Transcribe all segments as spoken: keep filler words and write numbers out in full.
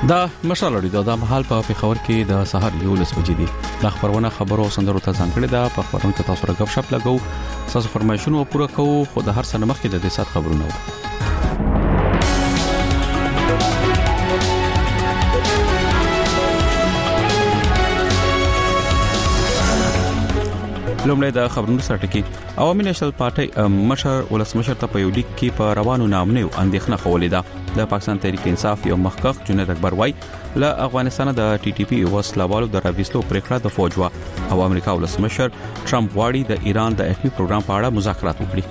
دا مشالړي دا د محل په پیښور کې د سحر یو لس بجې دي د خبرونه خبرو سندرو ته ځانګړي ده په خبرونو کې تاسو راغب شپ لګو تاسو فرمایشونه پوره کوو خو د هر څه مخکې د دې سات خبرونه لومړی د خبرونو سره ټکی عوامي نېشنل پارټي مشر ولسمشر ته په یو لیک کې په روانو نامنیو اندېښنه خولې ده د پاکستان تحریک انصاف یو مخکخ جنید اکبر وای له افغانستان د ټي ټي پی وسلوالو د راويستلو پریکړه د فوج وا او امریکا ولسمشر ټرمپ واړي د ایران د اټومي پروګرام په اړه مذاکرات وکړي.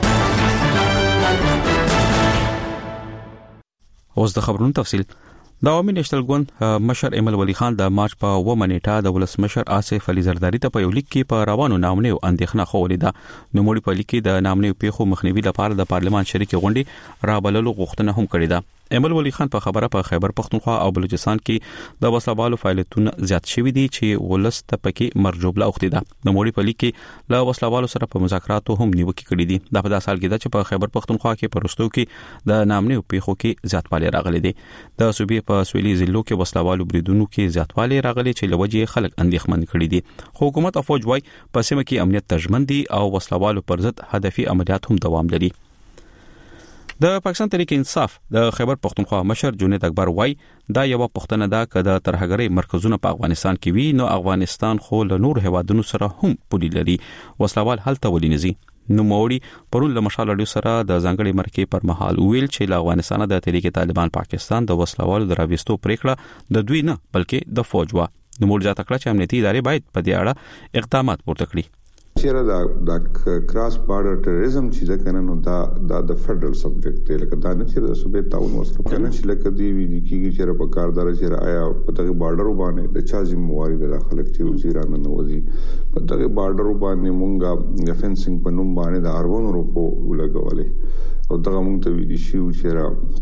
اوس د خبرونو تفصیل. د عوامي نېشنل ګوند مشر ایمل ولی خان د مارچ په اووه نیټه د ولسمشر آصف علي زرداری ته په یو لیک کې په روانو نامنیو اندېښنه خولې ده. نو موږ په لیک کې د نامنیو پیښو مخنیوي لپاره د پارلمان شریک غونډې رابللو غوښتنه هم کړې ده. ایمل ولی خان په خبره په خیبر پختونخوا او بلوچستان کې د وسلوالو فعالیتونه زیات شوي دي چې ولست پکې مرجوبله اوختي ده. د موړي په لیک کې له وسلوالو سره په مذاکراتو هم نیوکه کړې دي. د په داسې حال کې ده چې په خیبر پختونخوا کې پرستو کې د نامنیو پیښو کې زیاتوالی راغلي دي. د صوبې په سویلي ضلعو کې وسلوالو بریدونو کې زیاتوالی راغلي چې لوجه خلک اندېښمن کړي دي. حکومت او فوج وايي په سیمه کې امنیت تضمین دي او وسلوالو پر ضد هدفي عملیات هم دوام لري. د پاکستان تحریک انصاف د خیبر پختونخوا مشر جنید اکبر وای دا یو پښتنه ده چې د ترهګرۍ مرکزونه په افغانستان کې وي نو افغانستان خو له نور هوادونو سره هم پولي لري وسلوال هلته ولینځي. نو موري پرون له مشالړیو سره د ځانګړي مرکې پر مهال ویل چې له افغانستان د تحریک طالبان پاکستان د وسلوالو د راويستو پریکړه د دوی نه بلکې د فوج وا. نو موږ ځا تکړه چې امنیتي ادارې باید په دې اړه اقدامات پورته کړي. چیرې دا د کراس بارډر ټیرریزم چې دا کنه نو دا د فدرل سبجیکټ دی لکه دا نه چې د صوبې تعاون وسره کنه چې لکه دی وی دي کیږي چې په کاردار چې آیا په دغه بارډر باندې د چا ذمہواری د خلک چې وزیرانو نوځي په دغه بارډر باندې مونږه فنسینګ په نوم باندې د اربونو روپو ولګولې او دغه مونږ ته وی دي شي چې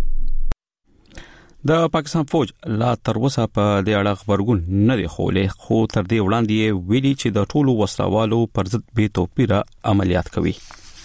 د پاکستان فوج لا تر اوسه په دې اړه خبرګون نه دی خولې خو تر دې وړاندې ویلي چې د ټولو وسلوالو پر ضد بې توپیره عملیات کوي.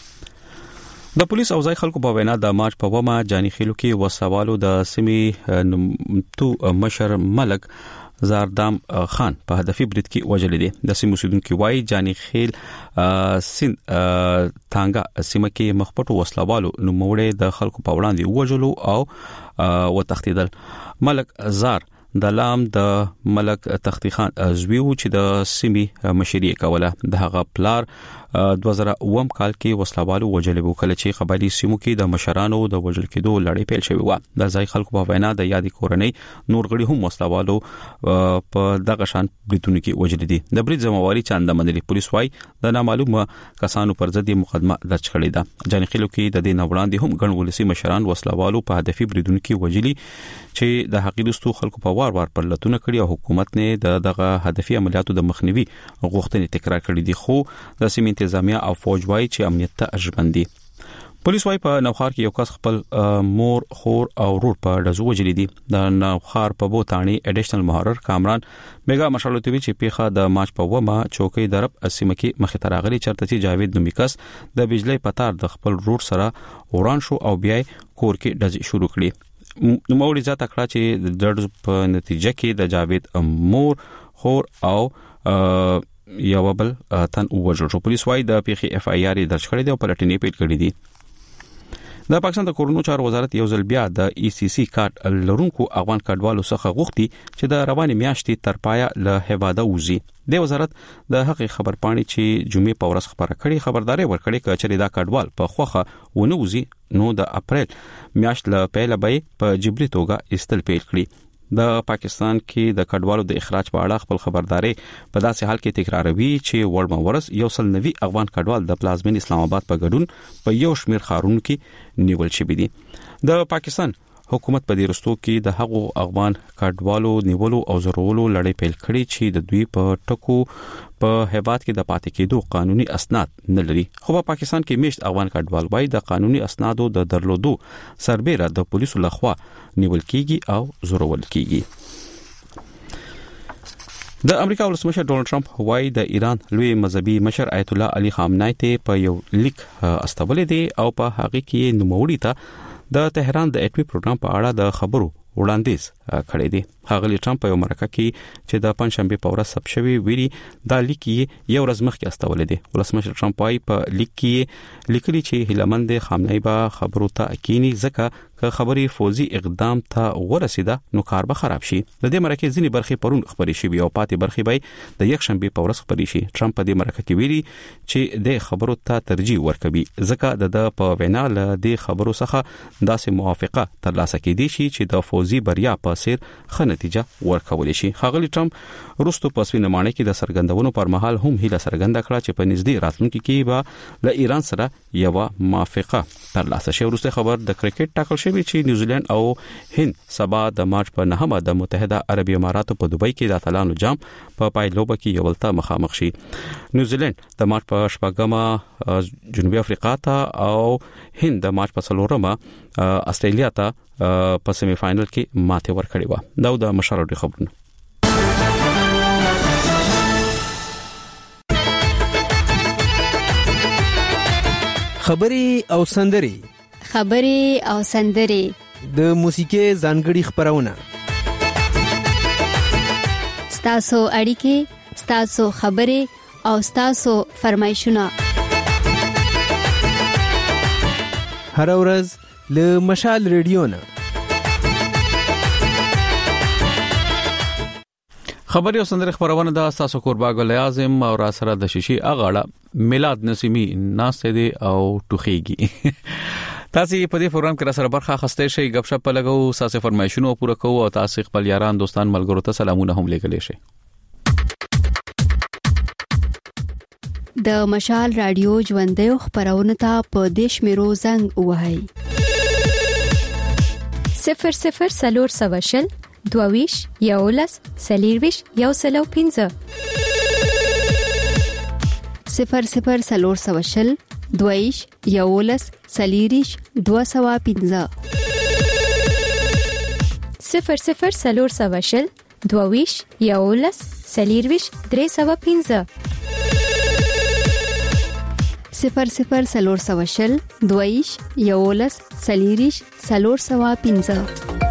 د پولیس او ځای خلکو په وینا د مارچ په ومه جاني خیلو کې وسلوالو د سیمې تو مشر ملک زاردام خان په هدفي برید کې وژل دي. د سیمې اوسیدونکو وايي جاني خیل سین تانګه سیمه کې مخپټو وسلوالو نو موړې د خلکو په وړاندې وژلو او و تختیدل. ملک زار د لام د ملک تختی خان زویو چې د سیمې مشري کوله د هغه پلار دوه زره اووه کال کې وسلوالو وجلې وکړه چې خبري سیمو کې د مشرانو د وجل کېدو لړۍ پیل شوې و. د ځای خلکو په وینا د یادې کورنۍ نور غړي هم وسلوالو په دغه شان بریتونو کې وجلې دي. د برید ځمواري چاندا منلي پولیس وايي د نامعلومه کسانو پر ضد مقدمه درج کړې ده. جانخیلو کې د دې نوړاندې هم ګڼ ولسی مشران وسلوالو په هدفي بریدونو کې وجلي چې د حقیقتو خلکو په وار وار پر لټونه کړی او حکومت نه د دغه هدفي عملیاتو د مخنیوي غوښتنې تکرار کړې دي خو د سیمې انتظامیه او فوج وايي چې امنیت ته اجبن دي. پولیس وايي په نوخار کې یو کس خپل مور خور او ورور په دزو وجلي دي. د نوخار په بوتانی اډیشنل محرر کامران میگا مشالوتوی چې پیخه د مارچ په ومه چوکۍ درب اسیمه کې مخ ته راغلي چرته چې جاوید نومیکس د بجلی پتار د خپل ورور سره وران شو او بیا کور کې دز شروع کړي. نو موري ځا تکړه چې د درد په نتیجه کې د جاوید مور خور او یو بل تن وژل شو. پولیس وايي د پیخي اف آی آر درج کړی دی او پلټنې پیل کړې دي. د پاکستان د کورونو چارو وزارت یو ځل بیا د ای سی سی کارت لرونکو افغان کډوالو څخه غوښتي چې د روانې میاشتې تر پایه له هواده وځي. د وزارت د حق خبر پاڼې چې جمعې په ورځ خبره کړي خبرداري ورکړي چې دا کډوال په خوخه ونه وځي نو د اپریل میاشت له پیله به په جبري توګه استل پیل کړي. د پاکستان کې د کډوالو د اخراج په اړه خپل خبرداري په داسې حال کې تکراروي چې ورډ مورس یو سل نوي افغان کډوال د پلازمین اسلام آباد په ګډون په یو شمیر خارونو کې نیول شوی دي. د پاکستان حکومت په دې رستو کې د هغو افغان کډوالو نیولو او زورولو لړۍ پیل کړي چې د دوی په ټکو په هیواد کې د پاتې کېدو قانوني اسناد نه لري. خو په پاکستان کې میشت افغان کډوال وايي د قانوني اسنادو د درلودو سربېره د پولیسو لخوا نیول کیږي او زورول کیږي. د امریکا ولسمشر ډونالد ټرمپ وايي د ایران لوی مذهبي مشر آیت الله علي خامنه‌ای ته په یو لیک استولې دي او په هغه کې نوموړي ته د تهران د اټومي پروګرام په اړه د خبرو وړاندیز کړی دی. ښاغلي ټرمپ په یو مرکه کې چې د پنځشنبه په ورځ ثبت شوی ویلي دا لیک یې یو ورځ مخکې استولې دی. ولسمشر ټرمپ وايي په لیک کې لیکلي چې هیلمند خامنه‌ای به خبرو ته اکینی ځکه که خبري فوزي اقدام ته ورسیده نو کار به خراب شي. د دې مرکه ځینی برخې پرون خبري شي او پاتې برخې به د یک شنبه په ورځ خبري شي. ټرمپ په دې مرکه کې ویلي چې د خبرو ته ترجیح ورکوي ځکه د په وینا له دې خبرو څخه داسې موافقه ترلاسه کیدی شي چې د فوزي بریا په سیر ښه نتیجه ورکول شي. ښاغلي ټرمپ روستو په سوینمانه کې د سرګندونو پر مهال هم هیله څرګنده کړه چې په نږدې راتلونکي کې به له ایران سره یو موافقه ترلاسه شي. وروسته خبر د کرکټ ټاکل شوی چې نیوزیلند او هند سبا د مارچ په نهمه د متحده عربي اماراتو په دوبۍ کې د اتلانو جام په پایلوبه کې یو بل ته مخامخ شي. نیوزیلند د مارچ په شپږمه جنوبي افریقا ته او هند د مارچ په څلورمه استرالیا ته په سیمی فائنل کې ماته ورکړې و. دا د مشارکت خبرونه. خبري او سندري خبري او سندري د موسیقي ځانګړي خبرونه ستاسو اړیکې ستاسو خبري او ستاسو فرمایشونه هر ورځ له مشال ریډیو نه خبري او سندري خبرونه د اساسو قربا ګل اعظم او را سره د شیشي اغاړه میلاد نسیمی ناشته دي او ټوخيږي. تاسو په دې پروګرام کې را سره برخه اخیستئ شئ، غب شپ لګو، تاسو فرمایشونه پوره کوو او تاسو خپل یاران دوستان ملګرو ته سلامونه هم لیکلی شئ. د مشال رادیو ژوندې خبرونه ته په دیش میرو زنګ وهاي صفر صفر سلور سواشل دوویش یولس سلیرویش یو سلو پینزه صفر صفر سلور سواشل دوویش یولس سلیریش دو سوا پینزه صفر صفر سلور سواشل دوویش یولس سلیرویش درې سوا پینزه صفر صفر سلور سواشل دوویش یولس سلیریش سلور سوا پینزه.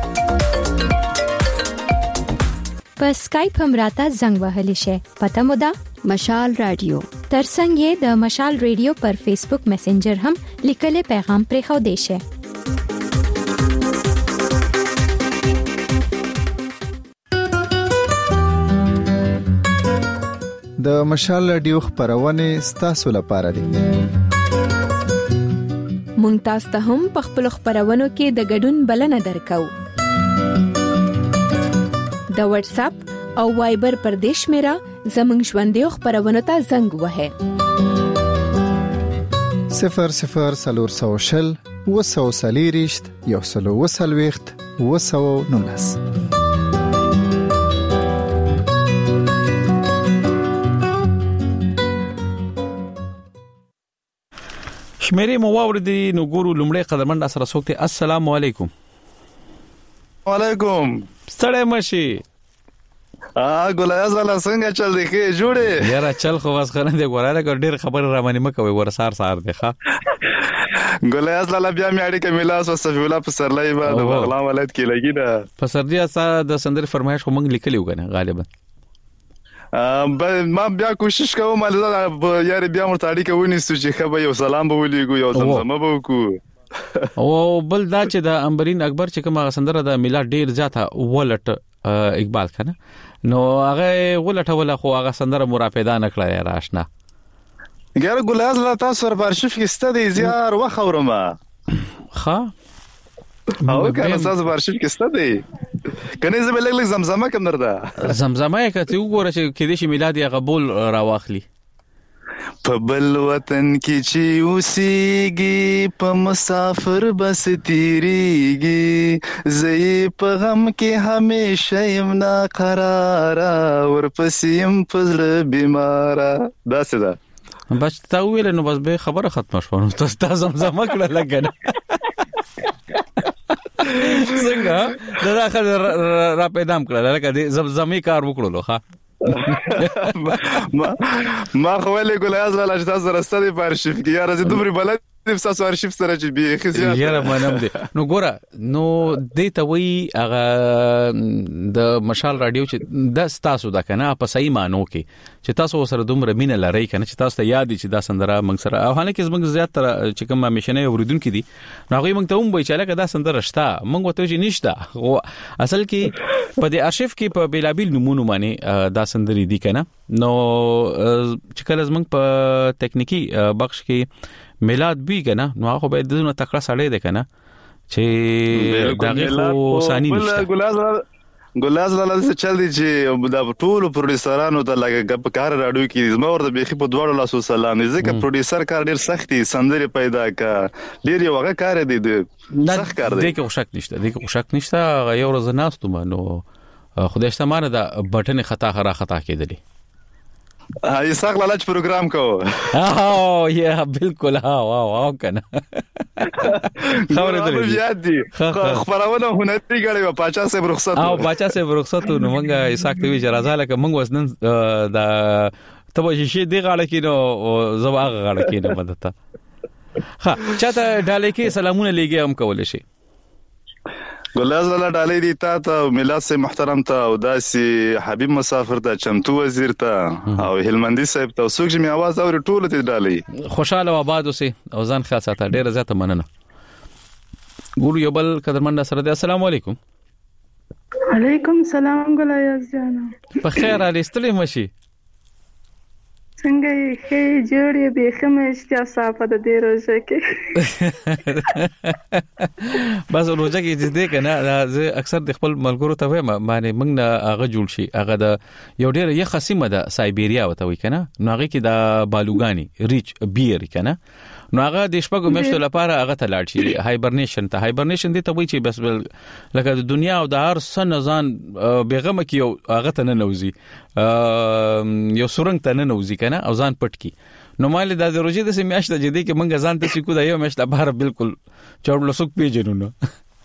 په سکایپ هم راته زنګ وهلی شي. پته مو ده مشال رادیو. ترڅنګ یې د مشال رادیو پر فیسبوک میسنجر هم لیکل پیغام پرې خو دی شي. د مشال رادیو خبرونه ستاسو لپاره دي. مونږ تاسو ته هم په خپل خبرونو کې د ګډون بلنه درکو. د واتس اپ او وایبر پر دیش میرا زمنګ ژوندې خبرونه ته زنګ وهه صفر صفر سلور سوشل وسو سلیریشت یو سلو وسلويخت وسو نونس. شمیرې مو واوردي نو ګورو لومړی قدرمن سره سوکته. السلام علیکم. وعلیکم. ستړی مشي. ا ګولای زاله څنګه چل دی کې جوړه یاره چل خو واس خنه دی ګوراله ګ ډیر خبر را باندې مکوي ورسار سار دی ښا ګولای زاله بیا مې اړیکه میلاس او صفیولا په سرلای بعد بغلا ولادت کې لګی دا په سردی اسا د سندر فرمایش خو موږ لیکلی وګنه غالبا ما بیا کوشش کوم مله یاره بیا مرته اړیکه ونیسو چې خبر یو سلام به ولېګو یو زمزمه به وکړو او بل دا چې د امبرین اکبر چې کومه سندره د میلاد ډیر زیاته ولټ اقبال کنه نو هغه ولټه ولا خو هغه سندره مرافیدا نکړه راشنا ګر ګلاز لا تاسو پر ارشیف کې ستدي زیار وخورما ها او کنه تاسو پر ارشیف کې ستدي کنه زه بلګ لګ زمزمه کوم درده زمزمه کته وګوره چې کله شي میلاد یې قبول راواخلی په بل وطن کې چې اوسېږي په مسافر بس تیریږي زه په غم کې همیشه يم ناقراره ورپسې يم په زړه بیماره. دا څه ده بس تا ویل نو بس به خبره ختمه شوه نو تاسو زمزمه کړه لګنه څنګه دا داخل را پیدام کړه لکه زمزمه کار وکړلو ښا ما ما خو له ګولای از لا تاسو راستدي په ارشیف کې یاره زه دومره بلد د تاسو ارشیف سره چې به خزيات یاره منم دي نو ګوره نو دې ته وی هغه د مشال رادیو چې د تاسو د کنه په صحیح مانو کې چې تاسو سره دومره مینه لري کنه چې تاسو ته یاد دي چې دا سندره موږ سره او حالکه زموږ زیات تر چې کوم مشنه اوریدونکو دي نو هغه موږ ته هم وایي چې لکه دا سندره شته موږ وته چې نشته اصل کې په دې ارشیف کې په بیلابل نمونه باندې دا سندري دي کنه نو چې کله زموږ په ټکنیکی بخش کې میلاد بي کنه نو هغه به دونه تکړه سړی دی کنه چې دغه خو ثاني نشته ګلاز ګلاز لاله څه چل دي چې د ټول پروډوسرانو ته لګه په کار راډیو کې زما ورته بيخي په دوړو لاسو سلام ځکه پروډوسر کار ډیر سخت دي سندري پیدا کا ډیر یو هغه کار دی سخت کار دی دغه شک نشته دغه شک نشته یو ورځ ناستم نو خدای شته دا بټن خطا خرا خطا کېدلی هاي ساق لاله پروګرام کو او یا بالکل ها واو واو کنه خبره درې یاد دي خبرونه هنري غړي په پاچا سه رخصت او پاچا سه رخصت نو مونږه ایساک ته وی جرازه لکه مونږ وسنن دا تبه شي دی غاړه کې نو زو هغه غاړه کې نه مدته ها چاته ډالې کې سلامونه لګي هم کول شي ګلاز لاله ډالې دي تا ته میلاد سه محترم ته او داسي حبيب مسافر ته چمتو وزیر ته او هلمندي صاحب ته سوق چې می आवाज اوري ټول ته ډالې خوشاله و آباد اوسه او ځان خاصه ته ډیره زیاته مننه ګورو یو بل قدرمن سره السلام علیکم علیکم السلام ګلایز جان په خیر علي ستړي مشي څنګه یې خې جوړې به خمشتیا صافه د دې روزه کې بس روزه کې چې دې کنه زه اکثر د خپل ملګرو ته وایم معنی موږ نه هغه جوړ شي هغه د یو ډېر یې خصيمه ده سایبیریا وته وي کنه نو هغه کې د بالوګانی ریچ بیر کنه نو هغه د شپږو میاشتو لپاره هغه ته لاړ شي هایبرنیشن ته هایبرنیشن دي ته وایي چې بس بل لکه د دنیا او د هر سن ځان بیغمه کې یو هغه ته نه نوځي یو سورنګ ته نه نوځي کنه او ځان پټ کی نو مال د روزي د میاشت د دې کې منګه ځان ته سکو دا یو میاشت لپاره بالکل چوړ لسوک پیژنو نو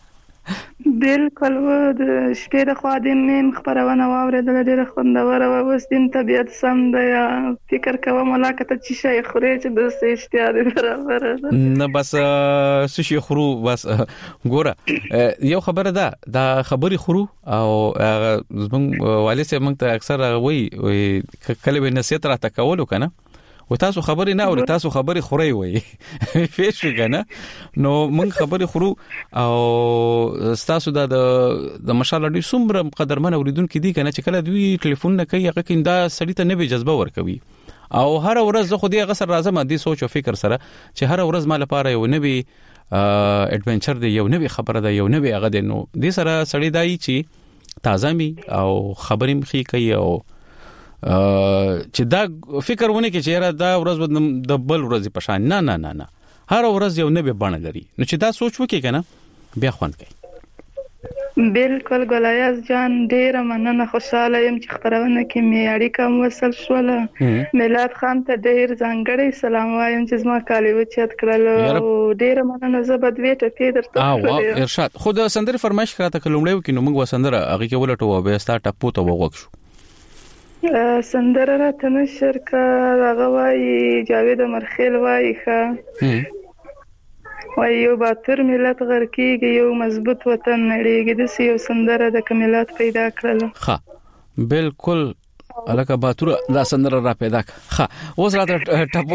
بالکل و د شپې د خادم مم خبرونه واوریدل ډیره خوندوره و اوس دین طبيعت سم دی فکر کوم ملاقات چې شي خوري چې د سېشتیا برابر نه بس سشي خورو بس ګوره یو خبره ده دا خبري خورو او زمون والي سه موږ ته اکثر وای کله به نصیحت را تکولو کنه و تاسو خبرې نه او تاسو خبرې خوري وای فیش کنه نو موږ خبرې خورو او تاسو د د مشال اړې څومره قدرمن اوریدونکو دي کنه چې کله دوی ټلیفون نه کوي هغه کیندا سړی ته نه به جذبه ورکوي او هر ورځ زه خو دې غسر راځم دې سوچ او فکر سره چې هر ورځ مال لپاره یو نوی اډونچر دی یو نوی خبره ده یو نوی هغه دی نو دې سره سړی دای چې تازه می او خبرې مخې کوي او چې دا فکر ونه کې چې را دا ورځ د بل ورځې په شان نه نه نه نه هر ورځ یو نوې بڼه لري نو چې دا سوچ وکړي کنه بیا خوند کوي بالکل ګلایز جان ډیره مننه خوشاله یم چې خبرونه کې می اړیکه وصل شول میلاد خان ته ډیر ځانګړی سلام وایم چې زما کالی و چت کړل او ډیره مننه زبد ویټه پیدر ته او ارشاد خود سندره فرمایش کړه ته کلمړیو کې نو موږ وسندره هغه کې ولټو به ستا ټپو ته وغوښ شو سندره را تنشر کا هغه وای جاوید مرخیل وای ښه وای یو باتر ملت غرکیږي یو مضبوط وطن نړیږي د سیو سندره د کمالات پیدا کړل ښه بالکل الکه باتر دا سندره را پیدا ښه اوس راته ټپو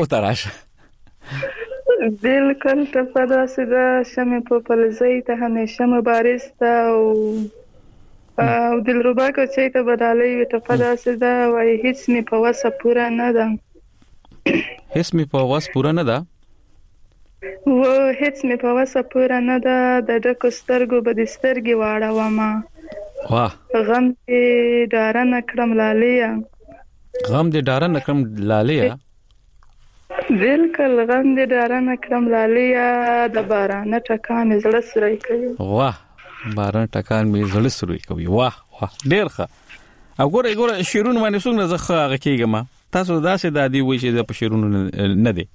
تراشه بالکل ټپه دا سده شمه په پلزی ته همیشه مبارز ته او او دلربا کو چې ته بدالې وي ته پدا سدا وای هیڅ می په وسه پورا نه ده هیڅ می په وسه پورا نه ده و هیڅ می په وسه پورا نه ده د ډکو سترګو بدسترګي واړه ما واه غم دې ډار نه کړم لالیا غم دې ډار نه کړم لالیا بالکل غم دې ډار نه کړم لالیا د باران ټکان زړه سره کوي واه باران ټکان می زړه سروي کوي واه واه ډیر ښه او ګوره ګوره شیرونه باندې څنګه زخه هغه کېګم تاسو داسې د دې وایي چې د شیرونه نه دي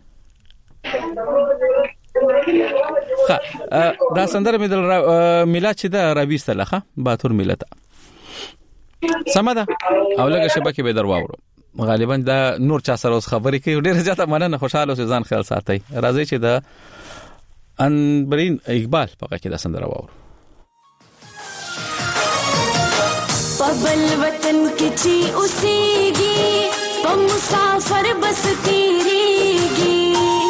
ښه دا سندره مې د میلاد چې دا راويستله ښه باتور میلاد سمه ده او لکه شبکه به درواورو غالبا دا نور چا سره اوس خبرې کوي ډېر زیاته مننه خوشاله اوسئ ځان خیال ساتئ راځي چې دا انبرین اقبال پکې کې دا سندره واورو پبل وطن کی چی اسیگی پا مسافر بس تیریگی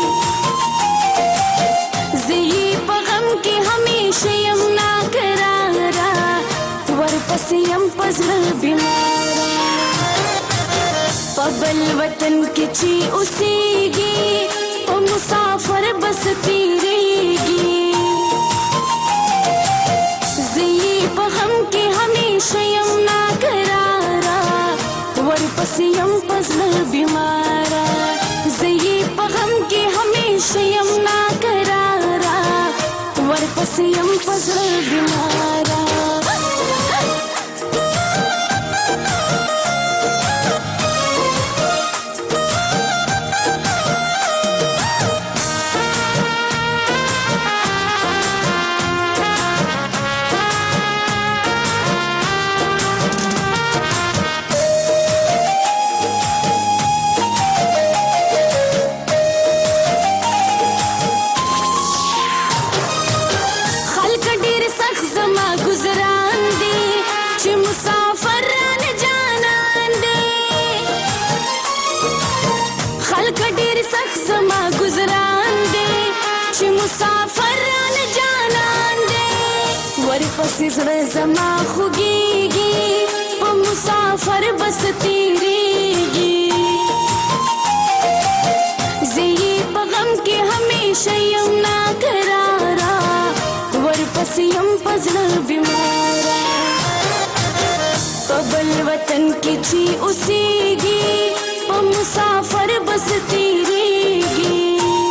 زی پا غم کی ہمیشہ یم نا کرارا ور پس یم پزل بیمارا پبل وطن کی چی اسیگی پا مسافر بس تیریگی زی پا غم کی ہمیشہ یم نا کرارا ور پس یم پزل بیمارا زی پا غم کی ہمیشہ یم نا کرارا ور پس یم پزل بیمارا زړه زما خوږیږي په مسافر بس تیریږي زی په غم کې همیشه یم ناقراره ورپسې یم په زړه بیماره په بل وطن کې چې اوسیږي په مسافر بس تیریږي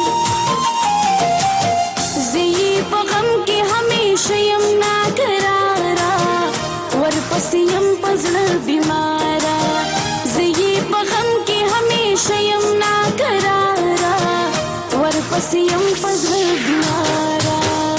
زی په غم کې همیشه یم یم پزړه بیمارا زی په غم کې همیشه یم ناقراره ورپسې یم پزړه بیمارا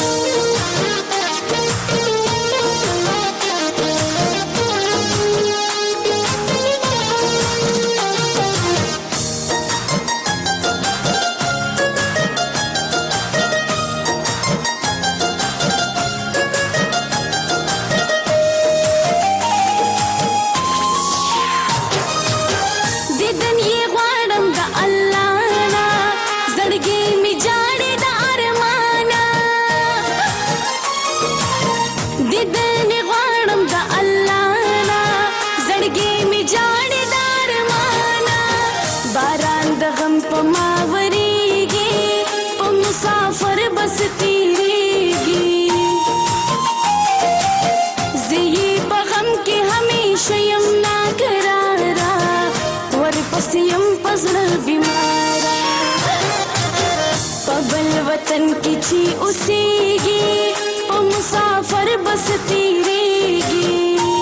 وطن کی چی اسیگی پا مسافر بس تیریگی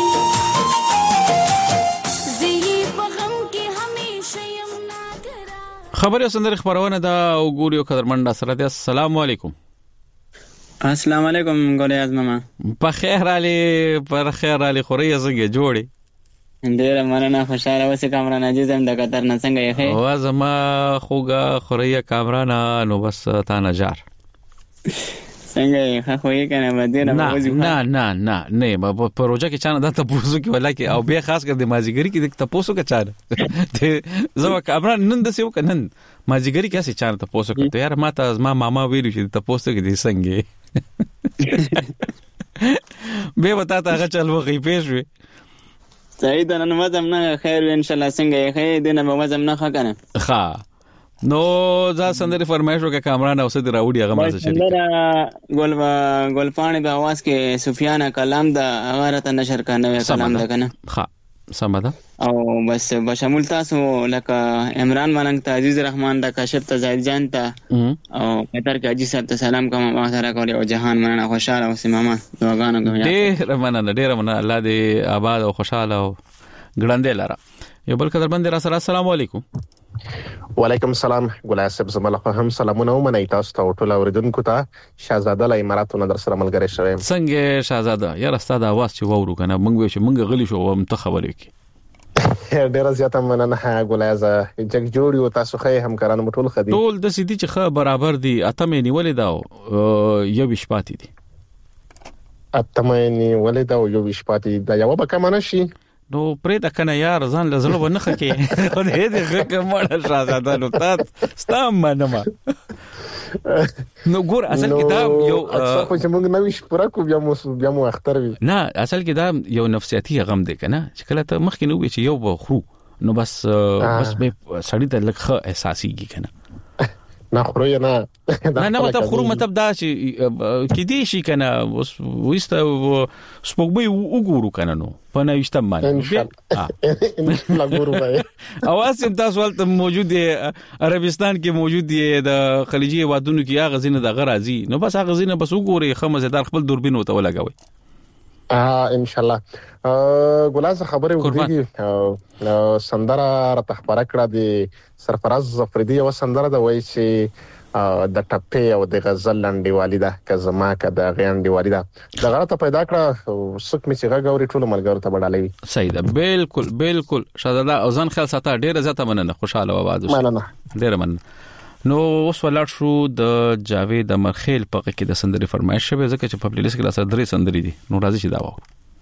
زی پا غم کی ہمیشہ یم ناقرا خبر یو سندر خبرونه دا او ګوريو قدرمنډه سره دی السلام علیکم السلام علیکم ګورې ازمما په خیر علي پر خیر علي خوري زنګ جوړي ډیر مننه خوشاله اوسې کامران عزیزم د قطر نه څنګه یې خې او زما خوګه خوري کامران نو بس تا نجار څنګه یې خو یې کنه مدینه موضوع نه نه نه نه په پروژه کې چانه د تاسو کې ولکه او به خاص کر د مازیګری کې د تاسو کې چانه زما کامران نن د سیو کنن مازیګری کې څه چانه تاسو کې ته یار ماته ما ماما ویلو چې تاسو کې دې څنګه به وتا ته هغه چل وغي پېښوي صحیح ده نن مزم نه خیر ان شاء الله څنګه یې خیر دینه مزم نه ښه کنه ښه نو ځا سندري فرمایش وکړه کامران او سید راوړي هغه مازه شریک ګل ګلپانی په आवाज کې سفیان کلام دا هغه راته نشر کنه کلام ده کنه ښه سمدا او بس بشمول تاسو لکه عمران ملنګ ته عزیز رحمان دا کاشف ته زید جان ته او قطر کې حاجی صاحب ته سلام کوم ما سره کوي او جهان مننه خوشاله اوسې ماما دعاګانو کوم ډېر مننه ډېر مننه الله دې آباد او خوشاله او ګړندې لاره یو بل قدر بند را سره السلام علیکم وعلیکم السلام ګلای صاحب زموږ له هم سلامونه ومنئ تاسو ته ټول اوریدونکو ته شاهزاده له اماراتو نه در سره ملګری شوم څنګه شاهزاده یاره ستاسو आवाज چې وورو کنه مونږ وې چې مونږ غلی شو وم ته خبرې کی ډیره زیاته مننه ګلایزه جګ جوړ یو تاسو خې همکارانو مټول خدي ټول د سيدي چې خه برابر دي اتمه نیولې دا یو شپاتې دي اتمه نیولې دا یو شپاتې دا یو به کم نه شي نو پرې د کنه یار ځان لزړه ونخه کې خو دې دې کومه شاهزاده نو تاسو ستام منما نو ګور اصل کې دا یو خو چې موږ نوې شپره کو بیا مو بیا مو اختر وي نه اصل کې دا یو نفسیاتي غم دی کنه چې کله ته مخکې نو چې یو بخرو نو بس بس به سړی ته لکه احساسيږي کنه نه خورو نه نه نه مطلب خورو مطلب دا چې کې دې شي کنه وسته سپوږمۍ وګورو کنه نو په نوښت باندې ان شاء الله ګورو به اواز هم تاسو ولته موجود دی عربستان کې موجود دی د خلیجي وادونو کې هغه زینه د غرازي نو بس هغه زینه بس وګوري خمسدار خپل دوربین وته ولګوي اه ان شاء الله ګلاز خبره وکړي سندره را تخبره کړه د سرفراز ظفريدي او سندره د وای چې د ټپې او د غزل لنډي والده کزما کده غیانډي والده د غلطه پیدا کړه سک می چې غاوري ټول ملګرو ته بډالوي صحیح ده بالکل بالکل شاهزاده او ځان خیال ساته ډیره زیاته مننه خوشاله आवाज مننه ډیره مننه نو اوس ولر شو د جاوید مرخیل په کې د سندري فرمایش شوه ځکه چې په پلی لیست کې لاسه درې سندري دي نو راځي چې دا وو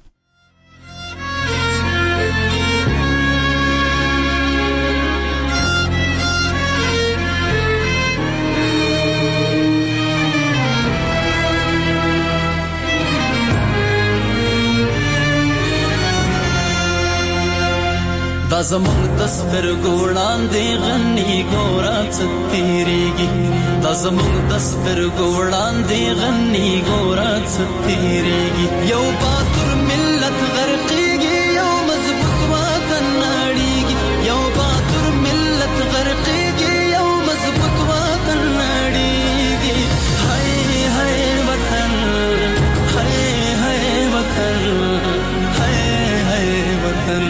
دا زمونږ د سترګو وړاندې غني ګورا ستېریږي دا زمونږ د سترګو وړاندې غني ګورا ستېریږي یو باتور ملت غرقېږي یو مضبوط وطن نړېږي یو باتور ملت غرقېږي یو مضبوط وطن نړېږي هاي هاي وطن هاي هاي وطن هاي هاي وطن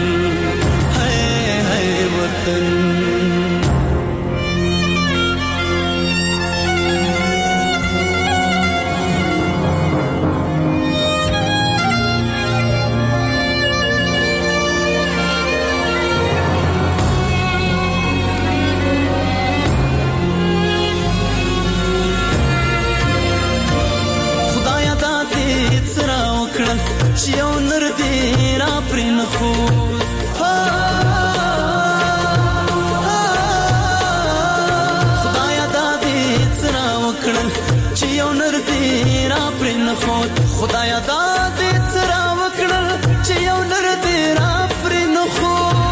یو نر دې را پرن خو خدایا دا دې سره وکړل چې یو نر دې را پرن خو خدایا دا دې سره وکړل چې یو نر دې را پرن خو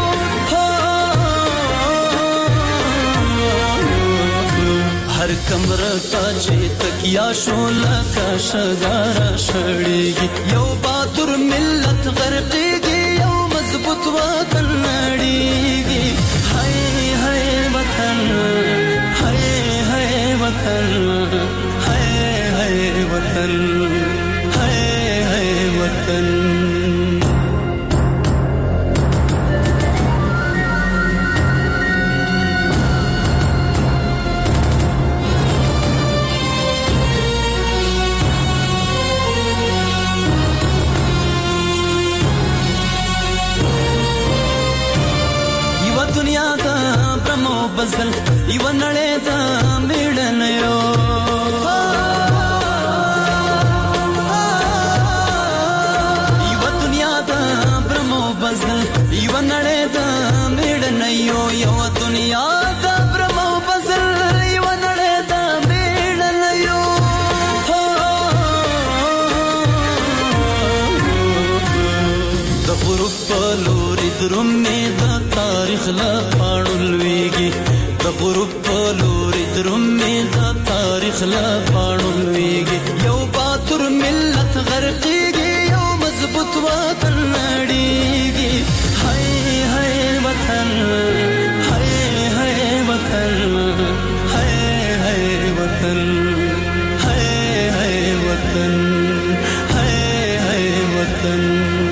هر کمره تا چې تکیا شو لکه شګارا شړېږي یو باتور ملت غرقېږي یو مضبوط وطن نړېږي هاي هاي وطن هاي هاي وطن هاي هاي وطن هاي هاي وطن بزل یو نړۍ ته میړن یو یو دنیا ته برمو بزل یو نړۍ ته میړن یو یو دنیا ته برمو بزل یو نړۍ ته میړن یو د غروب په لوري درومې د تاریخ لا پاړولويږي د غروب په لوري درومې د تاریخ لا پاړولويږي یو باتور ملت غرقېږي یو مضبوط وطن نړېږي هاي هاي وطن هاي هاي وطن هاي هاي وطن هاي هاي وطن هاي هاي وطن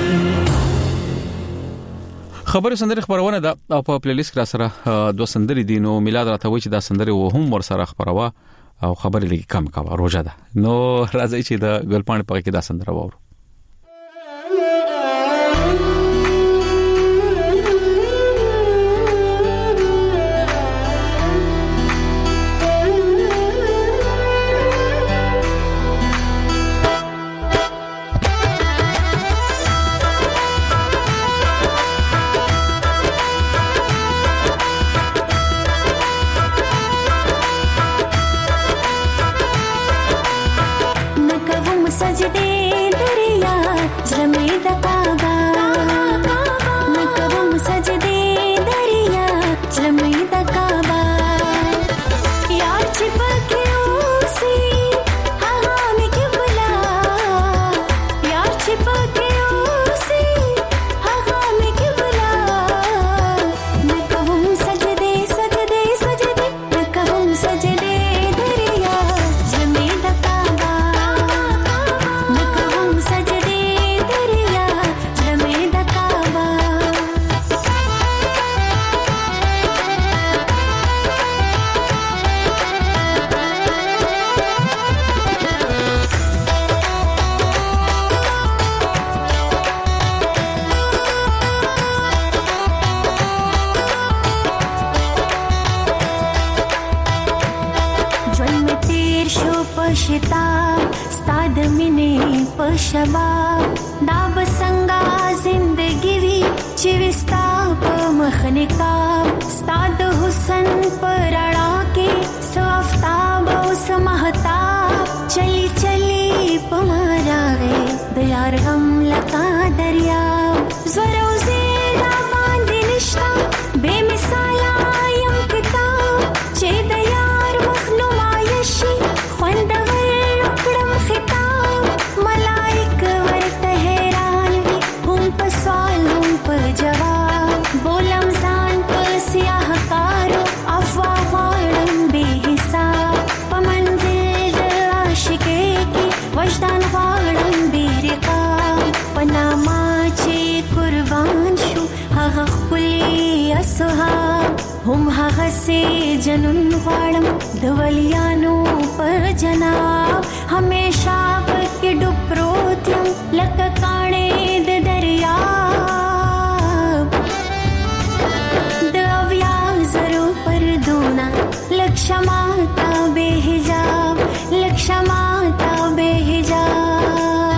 خبري سندري خبرونه ده او په پلی لیست کې سره دوه سندري دي نو میلاد راته وای چې دا سندري و هم ور سره خبروا او خبري لګي کم کا روزه ده نو راځي چې دا ګلپان په کې دا سندره وورو شتا ستاد مینه پښبا دا بسنګا زندگی وی چې وستا په مخنه کا ستاد حسن پراړه کې سوفتاب او سمحتا چلی چلی پمراغه د یار غم لکا دریا زورو زیرا باندې نشتا بے مثالا یم کتاب چې د یار مخنو مایشي خوندور کړم خطاب ملائک ورته حیران دي هم په سوال هم په جواب بولم ځان په سیاه کارو افوا غواړم بے حساب په منزل د عاشقۍ کې وجدان غواړم بے رقاب په نامه چې قربان شو هغه خپلې اصحاب هم هغه سي جنون غواړم د ولیانو پر جناب همیشه پکې ډوب پروت یم لکه کاڼې د دریاب د اویازرو پردونه لک شماتا بے حجاب لک شماتا بے حجاب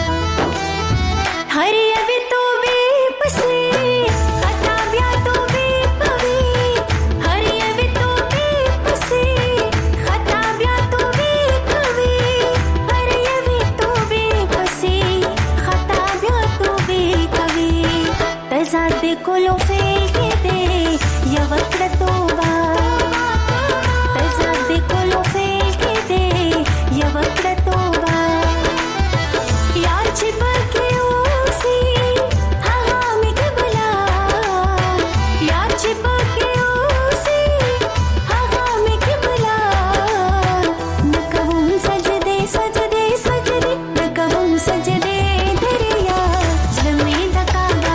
هر یوی تو بے پسې خطا بیا تو بے کوي هر یوی تو بے پسې خطا بیا تو بے کوي هر یوی تو بے پسې خطا بیا تو بے کوي تزاد کولو فیل کې دے یا وکړه توبه تزاد کولو فیل کې دے یا وکړه توبه یار چې پکې اوسي هغه مې قبلا یار چې پکې اوسي هغه مې قبلا نکوم سجدې سجدې سجدې نکوم سجدې دریا زمې د کعبه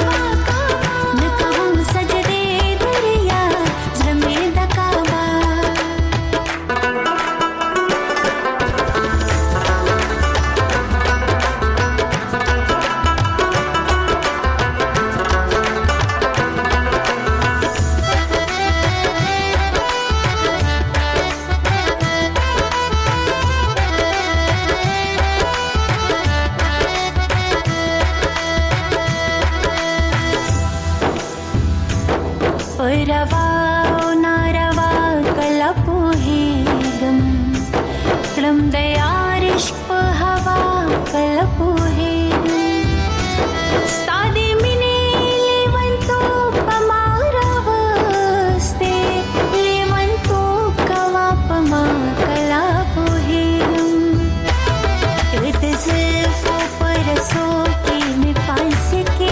نکوم سجدې دریا زمې د کعبه روا او ناروا کله پوهېږم کړم د یار عشق په هوا کله پوهېږم ستا د مینې لیونتوب په ما راوستی لیونتوب کوه په ما کله پوهېږم د زلفو په رسو کې مې پانسې کې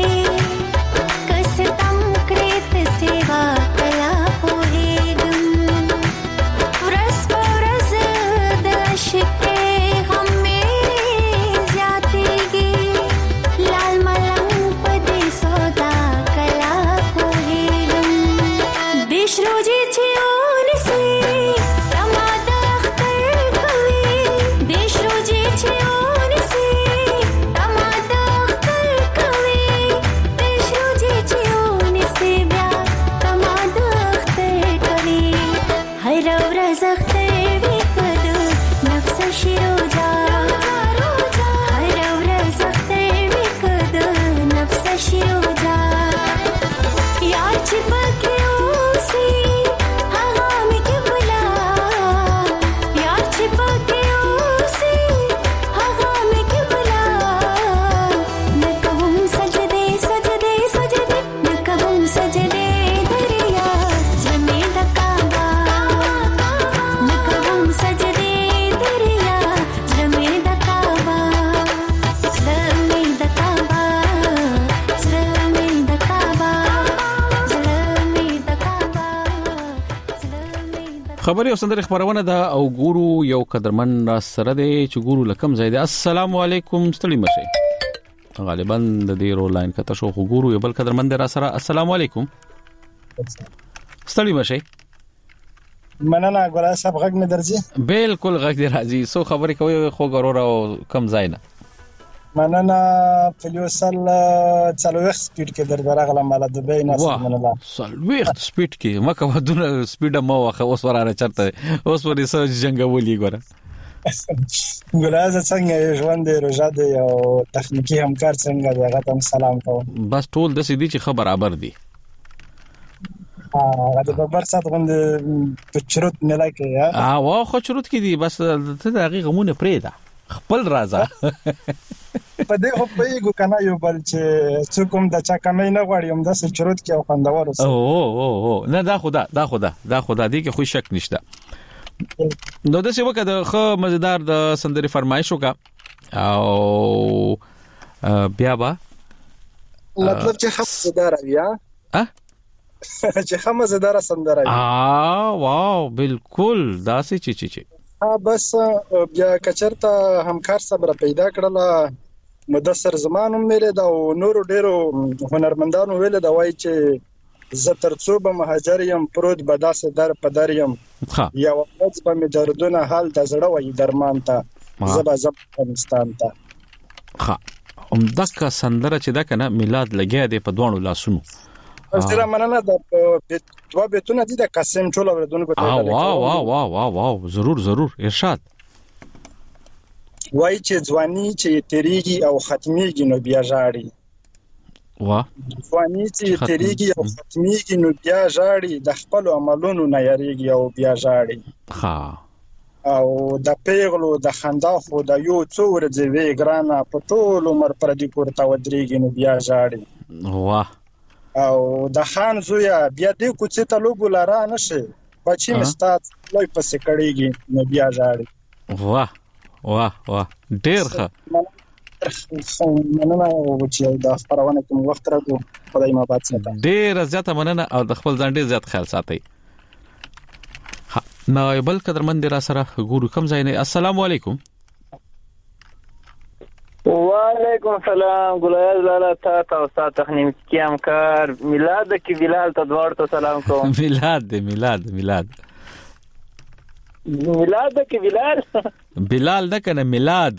सेवा कला पोहेगम रस परस दशके हमें जाते गे लाल मलंग पदे सोदा कला पोहेगम देश रोजे छे ओन से तमाद अख्तर कवे देश रोजे छे ओन से तमाद अख्तर कवे देश रोजे छे ओन से خبري او سندره خبرونه ده او ګورو یو قدرمن سره دی چې ګورو لکم زیاده السلام علیکم ستړي مشه غالبا د دې رو لاین کته شو ګورو یو بل قدرمن را سره السلام علیکم ستړي مشه مننه ګورا صاحب غږ نه درځي بالکل غږ دی راځي سو خبري کوي خو ګورو او کم زاینه مننه فلیوسل څلويخ سپیډ کې در درغله مال د بین اصل مننه څلويخ سپیډ کې مکه ودونه سپیډ ما واخه اوس وراره چرته اوس ورې سو جنگولي ګوره ګلایز څنګه ژوند دی روزه دی او تخنیکی همکار څنګه دی هغه ته سلام کوم بس ټول د سې دي چې خبر برابر دي هغه د ببر سات غوند په چروت نه لکه یا اه وا خو چروت کې دي بس ته د هغه غمونه پرې ده خپل رازه په دې خو په یو کنه یو بل چې څوک د چا کمې نه غواړي هم د چروت کې او خوندور اوسه او او او نه دا خدا دا خدا دا خدا دې کې خو شک نشته نو د څه وکړه د خو مزیدار د سندري فرمایش وکړه او بیا با مطلب چې خپدار بیا ها چې خمزدار سندره اه واو بالکل دا سې چی چی چی ها بس بیا کچرته همکار صبر پیدا کړل مدثر زمانو مېله دا نور ډیرو هنرمندانو ویل دا وای چې زه ترڅو به مهاجر یم پروت به داسې در په در یم یا وخت به مې دردونه حال د زړه وای درمان ته زبا زب افغانستان ته ها هم دغه سندره چې دا کنه میلاد لګیا دی په دوانو لاسونو زه مننه د دوه بیتونه دي د قسم ټول اوردونکو ته واه واه واه واه واه ضرور ضرور ارشاد وای چې ځواني چې تیریږي او ختميږي نو بیا ژاړي واه ځواني چې تیریږي او ختميږي نو بیا ژاړي د خپل عملونو نه یریږي او بیا ژاړي ها او د پیغلو د خندا خو د یو څو ورځې وی ګرانه په ټول عمر پر دې پورته ودرېږي نو بیا ژاړي واه او د خان زویا بیا دې کوڅه ته لوګو لاره نشي بچی مستات لوی پسې کړيږي نو بیا ژاړي واه واه واه ډېر ښه مننه او چې دا خبرونه کوم وخت راغو خدای ما باد ساته ډېر زیاته مننه او د خپل ځان ډېر زیات خیال ساتي نو بل قدرمن را سره ګورو کوم ځای نه السلام علیکم وعلیکم السلام ګلایز لاله تا او استاد تخنیکی همکار میلاد کې بلال ته دوړ ته سلام کوم میلاد دې میلاد میلاد میلاد کې بلال بلال نه کنه میلاد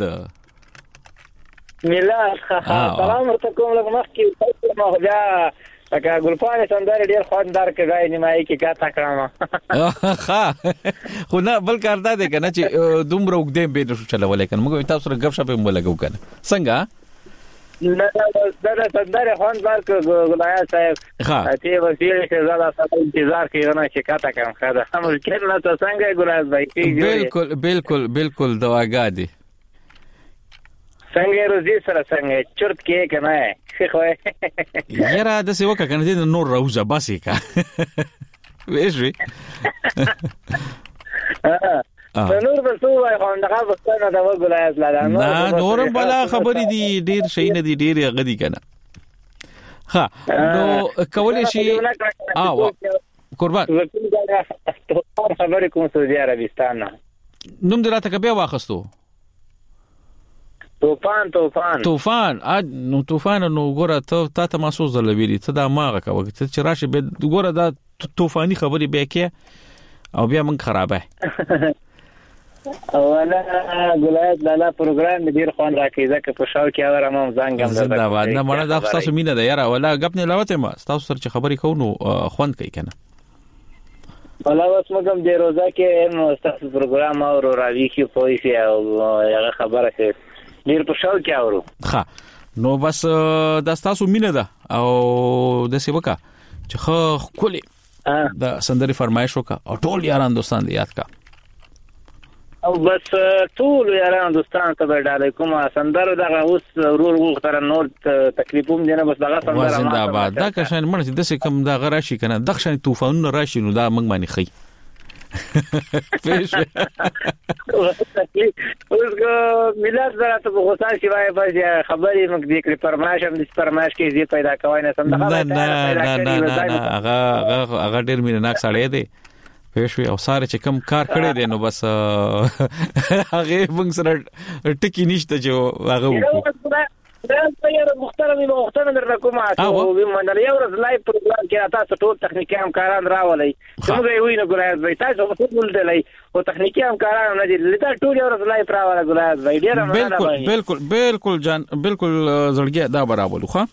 میلاد سلام ورته کوم لږ مخکې ما بیا لکه ګلپانې سندره ډېر خوندار کې ځای نیمایي کې کاته کړم ښه خو نه بل کار دا دی که نه چې دومره اوږدې به نشو چلولی که نه موږ تاسو سره ګپ شپ هم ولګو که نه څنګه نه دا سندره خوندار که ګلایز صاحب ته وسیلې چې زه دا سره انتظار کوي نه چې کاته کړم ښه ده مشکل نه ته څنګه ګلایز بھائی بالکل بالکل بالکل دواګاه دي څنګه روزي سره څنګه چرت کې کنه خو یاره د څه وکړه کنه دې نور راوځه باسي کا وېږي ا نور به څو وای خو دغه وختونه دا وګلایز لاله نه نور بلا خبرې دي ډیر شي نه دي ډیر غدي کنه ها نو کولې شي اه قربان خبرې کوم سعودي عربستان نوم دراته کبه واخستو طوفان طوفان طوفان اج نو طوفان نو ګوره ته تا ته محسوس زلویلی ته دا ماغه کوي ته چې راشه به ګوره دا طوفاني خبرې به کې او بیا من خرابه اوله ګلایز لاله پروګرام ډیر خوان راکې ځکه په شاو کې اورم هم زنګم زنده باد نه مړه دا تاسو مینه ده یاره ولا غپ نه لاوته ما تاسو سره چې خبرې کوو نو خوان کوي کنه ولا اوس موږ د روزه کې نو تاسو پروګرام او راوي کې پوي او هغه خبره شي ډیر په شاو کې اورو ښه نو بس د تاسو مینه ده او د څه وکا چې خو کولې د سندري فرمایش وکا او ټول یاران دوستان دې یاد کا او بس ټول یاران دوستان ته ډالې کوم سندره دغه اوس رول غو تر نور تکلیفوم دي نه بس دغه سندره زنده باد دا که شان مرشي د څه کم دا غراشي کنه د شان طوفانونه راشي نو دا موږ باندې خي پېښ اوس میلاد زراته په غوسه شي وای بس خبرې موږ دې کړې فرمایش هم دې فرمایش کې دې پیدا کوي نه سم نه نه نه نه هغه هغه هغه ډېر مینه ناک سړی دی پېښ او ساره چې کم کار کړی دی نو بس هغه موږ سره ټکی نشته چې هغه وکړو دا یو محترم محترم درکوم او ومنل یو ورځ لایو پروګرام کې تاسو ټول تخنیکی همکاران راولای څنګه وي نو ګلایز بھائی تاسو په ټول دلای او تخنیکی همکاران نه دي لته ټول یو ورځ لایو راواله ګلایز بھائی ډیر بالکل بالکل بالکل جان بالکل زړګي دا برابر خو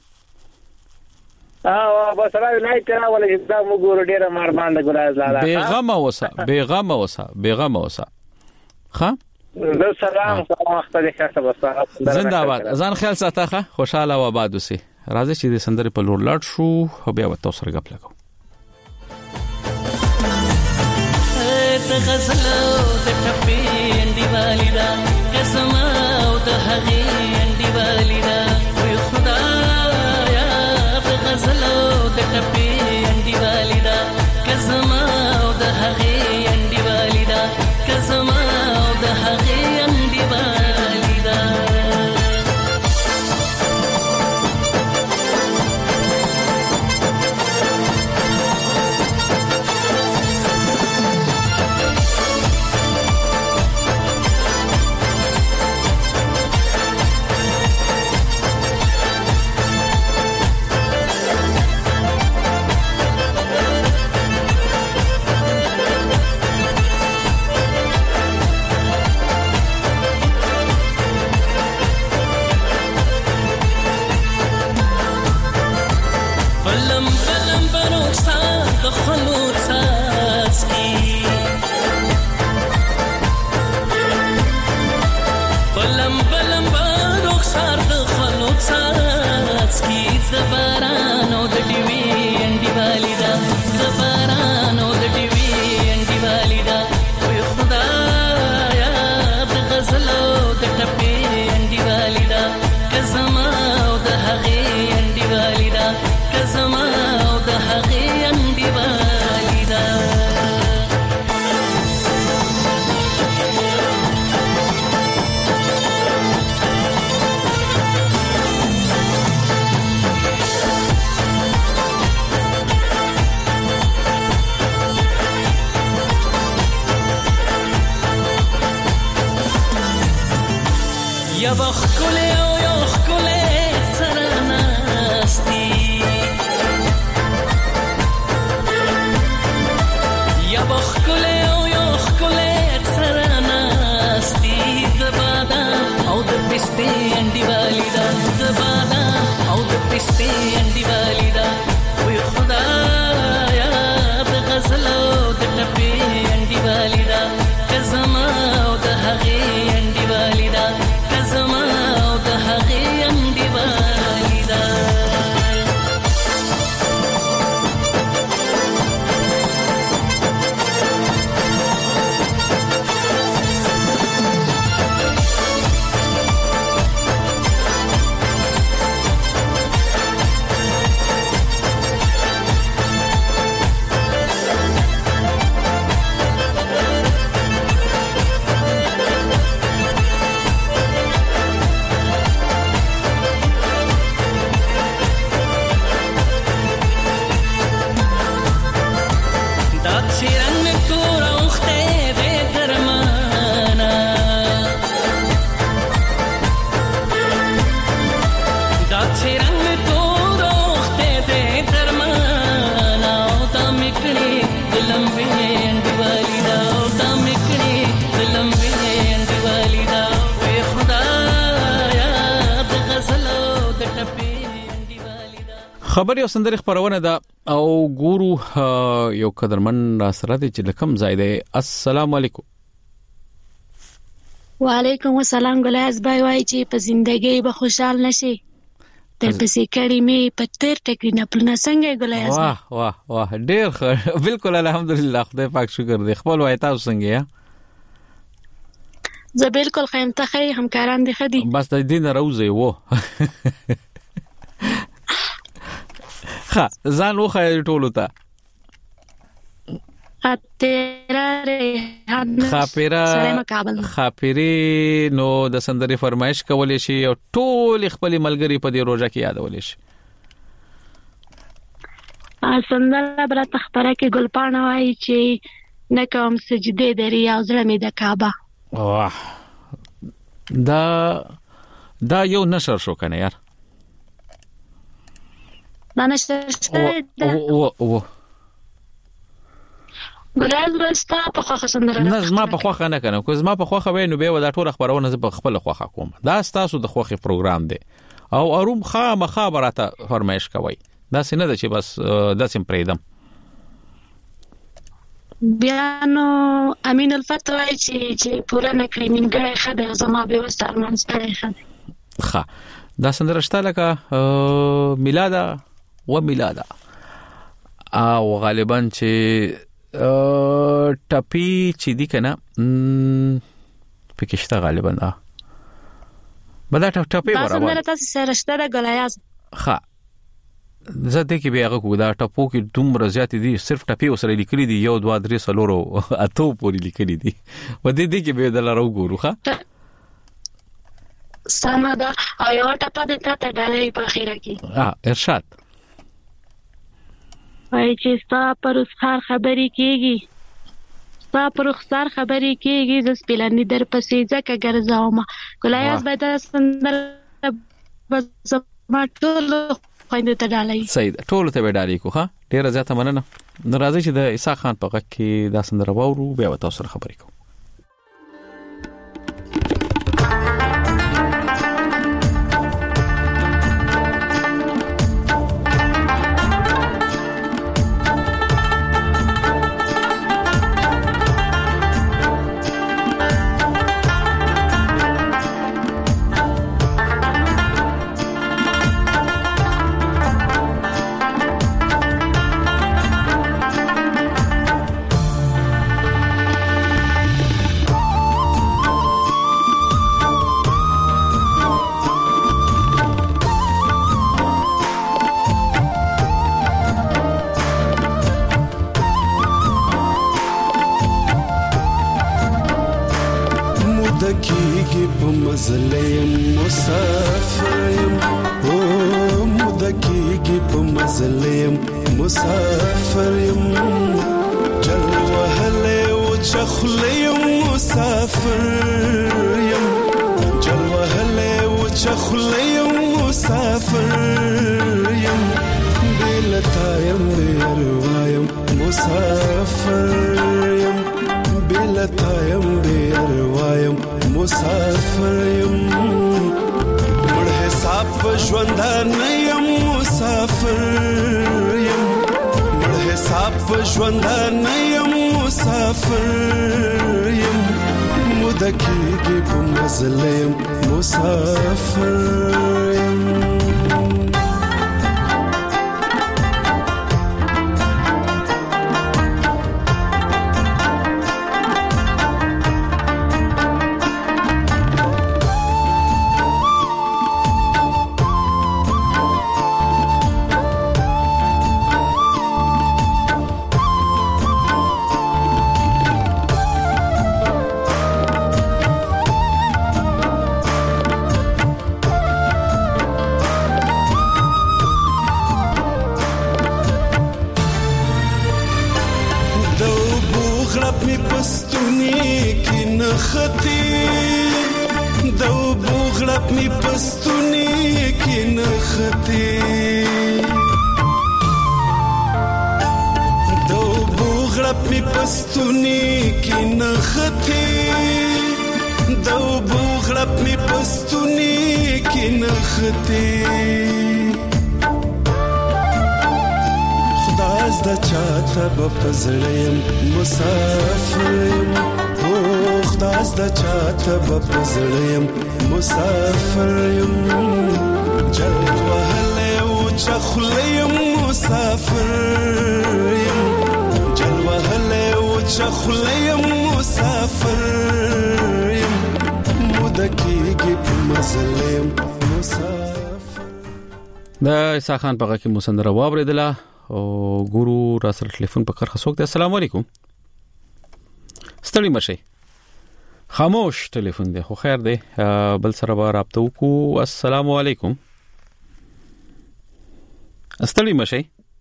اه بس راوي لایو راواله چې دا موږ ډیر مهربان ګلایز لاله بیغمه وسه بیغمه وسه بیغمه وسه ها د سلام کوم وخت دې ښه بس زنده‌باد ځان خیال ساتخه خوشاله و آباد اوسې راځي چې د سندرې په لور لاړ شو او بیا وته سره غپ لګو د غزل د ټپې انډي والیدا قسم او د هغې انډي والیدا وي خدایا د غزل د ټپې انډي والیدا قسم او د هغې انډي والیدا قسم او د هغې انډي والیدا خبر یو سندري خبرونه ده او ګورو یو قدرمن را سره دي چې لکم زائده السلام علیکم وعلیکم السلام ګلاس بای وای چې په ژوندۍ به خوشحال نشي تر پسې کړي می پتر ټکری نه پلنا څنګه ګلاس واه واه واه ډیر ښه بالکل الحمدلله خدای پاک شکر دی خپل وای تاسو څنګه یا زه بالکل خیم ته خی همکاران دي خدي بس د دین روزه وو ها ځان وخه ټولو ته خاطره ریحان خاپیره خاپیری نو د سندري فرمایش کولې شي او ټول خپل ملګری په دې روزه کې یادولې شي ا سندره بل تخبره کې ګلپانه وای چې نکم سجده دري او زړه می د کعبه واه دا دا یو نشر شو کنه یار دا نشر شوی او او ګراز وستا په خوخه سندره نه زما په خوخه نه کنه کوز ما په خوخه وینو به ودا ټول خبرونه ز په خپل خوخه کوم دا ستاسو د خوخه پروګرام دی او اروم خا مخابراته فرمایش کوي دا څنګه ده چې بس د سیم پریدم بیا نو امین الفتح وایي چې چې پوره نه کړی نیمګړی ښه دی زما بې وسه ارمان ستړی ښه دی. ښه دا سندره شته لکه میلاده و میلاده او غالبا چې ټپی چې دی کنه پکې شته غالبا دا بدا ټپی برابر دا سندره تاسو سره شته د ګلایاز. ښه زه دې کې بیا هغه کو دا ټپو کې دومره زیات دي صرف ټپي وسره لیکلي دي یو دوه درې سلورو اته پورې لیکلي دي و دې دې کې به د لارو ګورو ښه سم دا او یو ټپه د ته ډالۍ په اخیره کې ها ارشاد وای چې ستا پر اسخار خبرې کېږي ستا پر اسخار خبرې کېږي ز سپلنې در پسې ځکه ګرځاوم ګلایاز به د سندره بس ما ټول خويندې ته ډالۍ صحیح ټول ته به ډالۍ کو ها ډیره زیاته مننه ناراضي چې د عیسی خان په غږ کې دا سندره وورو بیا تاسو سره خبرې کوم. مدکیږي په مزلیم مسافریم او مدکیږي په مزلیم مسافریم جل وهله او چخلیم مسافریم جل وهله او چخلیم مسافریم بلتایم بیروایم مسافریم بلتایم بیروایم مسافر یم مړ حساب ژوندان یم مسافر یم مړ حساب ژوندان یم مسافر یم مدکیږي په مزلم مسافر یم پزړیم مسافریم او خداس د چاته پزړیم مسافریم جل وهله او چخلیم مسافریم جل وهله او چخلیم مسافریم مدکیږي په مزلیم مسافر دا عیسی خان په غږ کې مسندره واوریدله او ګورو را سره ټلیفون په کرخه سوک دی. السلام علیکم. ستړي مشه خاموش ټلیفون دی خو خیر دی بل سره به رابطه وکړو. السلام علیکم. ستړي مشه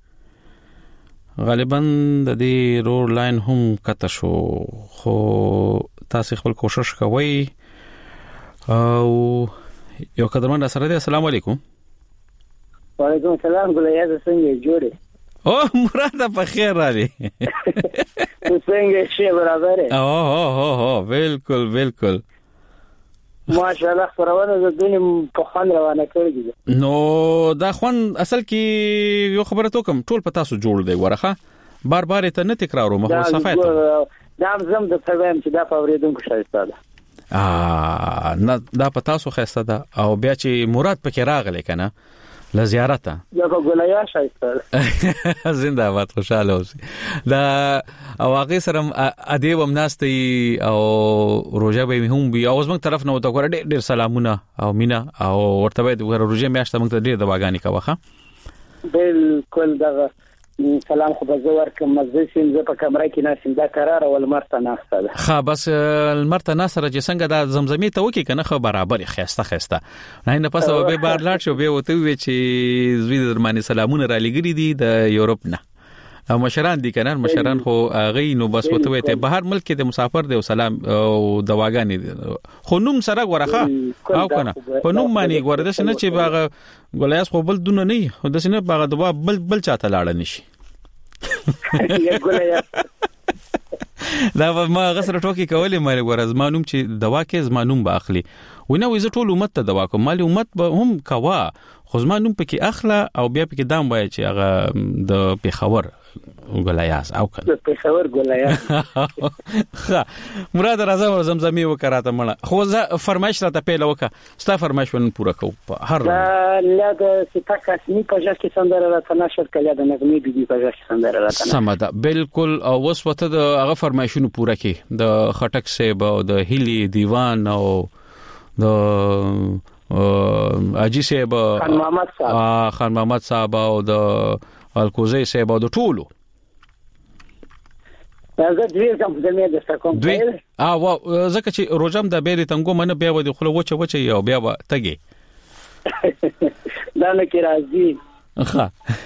غالبا د دې رور لاین هم کته شو خو تاسو خپل کوشش کوئ او یو قدرمن سره دی. السلام علیکم. وعلیکم السلام ګلایاز څنګه جوړه او مراد په خیر راځي څنګه شي برابر او هو هو هو بالکل بالکل ماشاءالله خبرونه د دنیا په خوان روانه کړی نو دا خوان اصل کې یو خبره تو کوم ټول پتا سو جوړ دی ورخه بار بار ته نه تکرارو مخ صفایت دا زم د فهم چې دا فوریدونکو شایسته ده ا نه دا پتا سو خسته ده او بیا چې مراد پکې راغلی کنه ل زیارت یا په ګولیا شایسته زنده باد خوشاله اوسې دا او هغه سره ادیب امناستي او روزه به هم بي او زموږ طرف نه وته ډېر ډېر سلامونه او مینا او ورته به د روزه میاشته موږ ته ډېر د باغانی کوخه بالکل دا سلام خو به زور کوم مزه سیم زه په کمره کې ناسم دا قرار او المرته ناسته ده خا بس المرته ناسره چې څنګه د زمزمي ته وکی کنه خو برابر خيسته خيسته نه نه پس به بار لاړ شو به وته وی چې زوی درمانه سلامونه را لګری دي د یورپ نه او مشران دي کنه مشران خو غي نو بس وته وي ته بهر ملک کې د مسافر دی او سلام او دواګانی خو نوم سره غورخه او کنه په نوم باندې غورده شنه چې باغ ګولیاس خو بل دونه نه هو د سینه باغ دوا بل بل چاته لاړ نشي دا ما غسر ټوکی کولې مې ورځ مانوم چې دوا کې زمانوم باخلي ونه وې ز ټول امت ته دوا کوم مالي امت به هم کوا خو زمانوم پکې اخله او بیا پکې دام وای چې هغه د پیښور ګولیاس او کنه د پیښور ګولیاس ها مراد راځه زمزمي وکړه مړه خو زه فرمایش راته پیل وکړه ستا فرمایش ون پوره کو هر لا د سپاکاس می پجاس کې سندره راته نشر کړه د نغمه بي بي پجاس سندره راته سمدا بالکل او وسوته د هغه فرمایشونو پوره کې د خټک سیب او د هیلی دیوان او د اجي سیب خان محمد صاحب خان محمد صاحب او د الکوزي سیب او د ټولو زه دوی کوم د مې د سکم دوی ا وا زکه چې روزم د بیرې تنګو منه بیا ودی خو وچه وچه یو بیا و تګي دا نه کې راځي ښه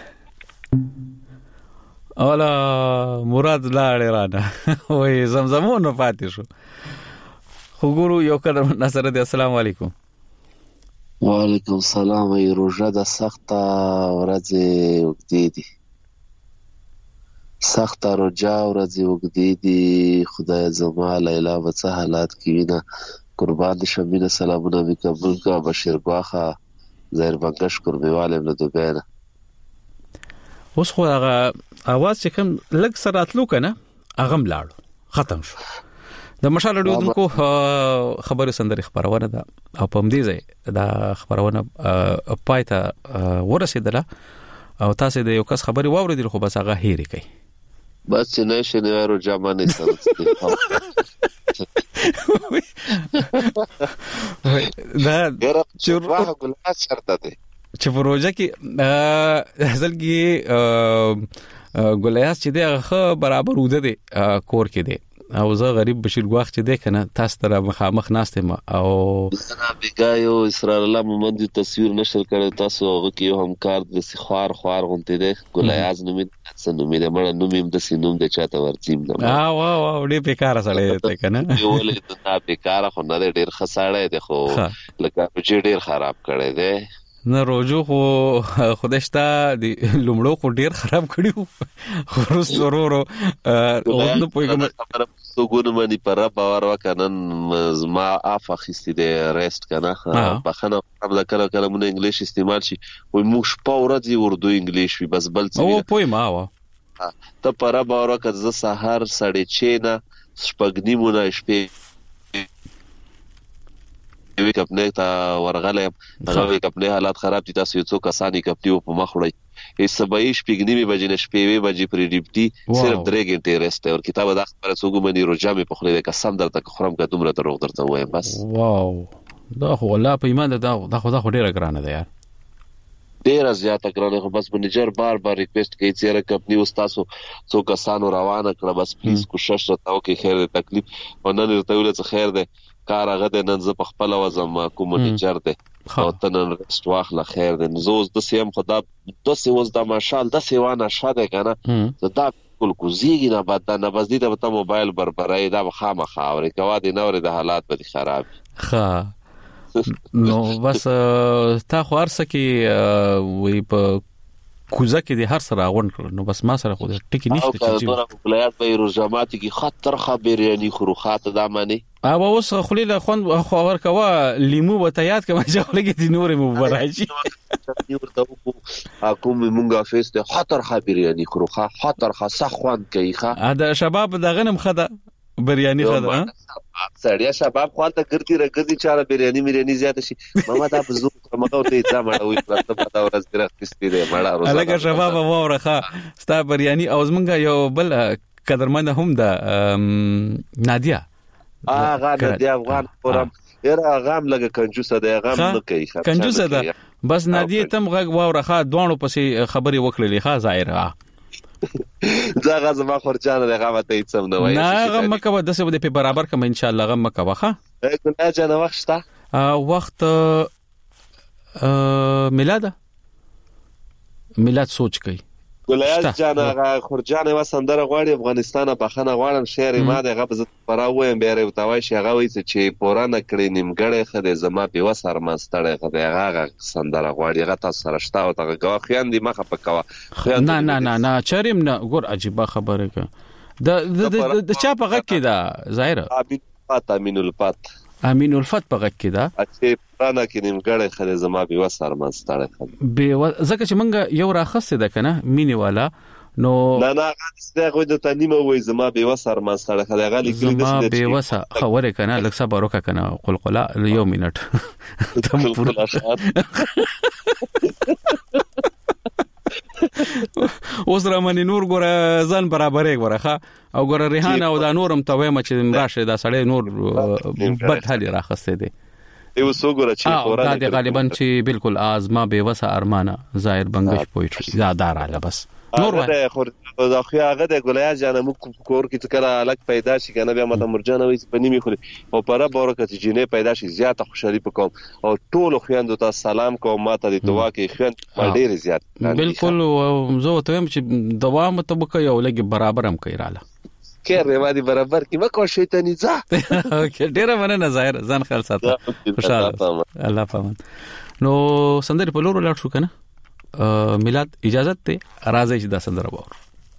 اولا مراد لاړ رانه وای زمزمونو پاتې شو خو ګورو یو کړه نصر دې السلام علیکم وعلیکم السلام. ای روزه د سخته ورځې وګدې دي سخته روزه ورځې وګدې دي خدای زما لیلا وڅ حالات کې وینا قربان شمینه سلامونه می قبول کا بشیر باخه زهر بنگش قربیواله له دوبه اوس خو هغه اواز چې کوم لګ سراتلو کنه هغه ملاړو ختم شو د مشال ډیودونکو خبرو سندري خبرونه ده او په مدي ځای دا خبرونه پایته ورسېدله او تاسو د یو کس خبري واوریدل خو بس هغه هېری کوي بس چې نه شنوارو جامانه سره دا چرته ګلات شرطه ده چې پروژه کې اصل کې ګلیاس چې دغه برابر وده دي کور کې دي او زه غریب بشیر غواخ چې ده کنه تاسو ته مخامخ ناشته ما او زنا بیګایو اسرار الله محمد تصویر نشر کړی تاسو هغه کې هم کار د سخوار خوار غونته ده ګلیاس نومې څنګه مې مړ نومې د سینوم د چاته ورتیم ده اه واه واه ډېر بیکاره سره ته کنه یو ولې دا بیکاره خو نه ډېر خساړی ده خو لکه چې ډېر خراب کړی ده نه روجو خو خودشتا د لومړو خو ډیر خراب کړیو خو ضرورو او نو پویګم تو ګونو باندې پر باور وکنن ما افا خستی د ریست کنه بخنه قبل کله کله مونږ انګلیش استعمال شي وای موږ په ورځي اردو انګلیش وي بس بل څه او پوی ما وا ته پر باور وکړه ز سحر سړی چینا شپګنی مونږ شپې وی کپنه تا ورغله هغه کپنه حالات خراب دي تاسو یو څو کسانی کپنیو په مخ وړي هیڅ سبای شپګنی می بجنه شپې وی بجې پری ډیپټي صرف درې غنټې رسته او کتاب د خبره څوګو منی روجامه په خله قسم درته خرم کا دومره دروغ درته وایم بس واو دا خو الله په ایمان دا دا خو دا خو ډیره ګرانه ده یار ډیره زیاته ګرانه خو بس منیجر بار بار ریکوست کوي چې را کپنی استادو څو کسانو روانه کړه بس پلیز کوشش وکاو کې خیر تکلیف او نن ورته ولې خیر ده کار هغه د نن ز په خپل وزم کومونیټر ده او تنن رست واخله خیر ده زوز د سیم خدا د سوز د ماشال د سیوانه شاده کنه دا کول کوزیږي نه بعد نه بس دي ته موبایل بربرای دا خامخا او کوا دي نور د حالات به خراب ها نو بس تا خو ارسه کې وی په کوزه کې د هر سره غون کړ نو بس ما سره خو ټکی نشته چې چې ولایت به روزاماتي کې خطر خبرې یعنی خروخات د معنی او اوس خلیل خوان خو ور کوا لیمو وته یاد کما چې لګي د نور مبارک چټنی ورته وکړو کوم مونږه فیس ته خطر خبرياني خروخه خطر خاصه خوان کوي ښه دا شباب د غنم خده بریاني خده سړیا شباب خواته ګرځي رګځي چاره بریاني مریاني زیات شي ماما دا په زو مګو ته ځا مړوي پرته پتا ورځ درخت سپیده مړه روزه الګ شباب وورخه ستا بریاني او زمونږ یو بل قدرمن هم ده نادیا اغه نادیا افغان فورم یره غام لګه کنجوسه ده غام نه کوي کنجوسه ده بس نادیا تم غ وورخه دوانو پسې خبري وکړلې ښا ظاهره زغه زما خورجان دغه ماته هیڅ نه وایي نه غم مکه د څه په برابر کوم ان شاء الله غم مکه واخه ګناه جان وخت شته وخت میلاد میلاد سوچ کوي ګلایز جان هغه خورجان و سندره غواړي افغانستان په خنه غواړم شعر ما دغه په پراوې بیره وتاوي شي هغه وایي چې پورانه کړي نیمګړې خده زما په وسر مستړې خده هغه سندره غواړي هغه تاسو سره شته او هغه غوښیان دي مخه پکوا نه نه نه نه چریم نه ګور عجيبه خبره که د د چا په غږ کې دا ظاهره امین الفات امین الفات امین الفت په غږ کې دا چې پرانا کې نیمګړې خله زما به وسر مستړې خله به زکه چې مونږ یو راخصه ده کنه مینه والا نو نه نه هغه غوډه د تنیمه وای زما به وسر مستړې خله هغه لیکل دي زما به وسه خبره کنه لکه صبر وکړه کنه قلقله یو منټ تم پورا اوس رمنی نور ګره ځان برابرې ګره او ګره ریحانه او دا نورم ته وایم چې راشه دا سړی نور بد حالي راخسته دي یو سوګره چې فورا دا غالبا چې بالکل ازما به وسه ارمانه ظاهر بنگش پویټری دا داراله بس نور وای خو دا خو هغه د ګلایز جان مو کور کې تکره الګ پیدا شي کنه بیا مته مرجانه وي په نیمه خوري او پره برکت جنې پیدا شي زیاته خوشالي پکوم او ټول خويندو ته سلام کوم ماته د دعا کې خويند ډېر زیات بالکل زه ته هم چې دوا مطابق یو لګي برابر هم کوي رااله کړه ما دي برابر کې مکو شیطانی ځه ډېر مننه ظاهر ځان خیال ساته خوشاله الله پامان نو سندري په لور لاړ شو کنه میلاد اجازت ته راځي چې دا سندره وور